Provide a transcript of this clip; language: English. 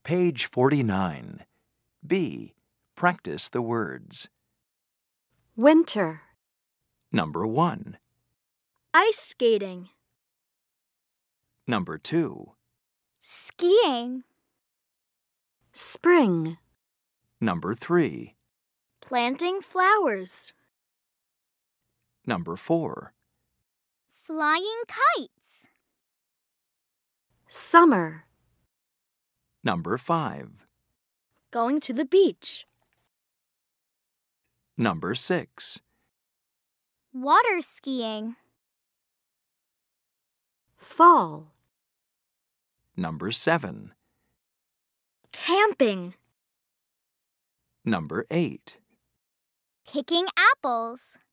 Page 49. B. Practice the words. Winter. Number 1. Ice skating. Number 2. Skiing. Spring. Number 3. Planting flowers. Number 4. Flying kites. Summer. Number 5. Going to the beach. Number 6. Water skiing. Fall. Number 7. Camping. Number 8. Picking apples.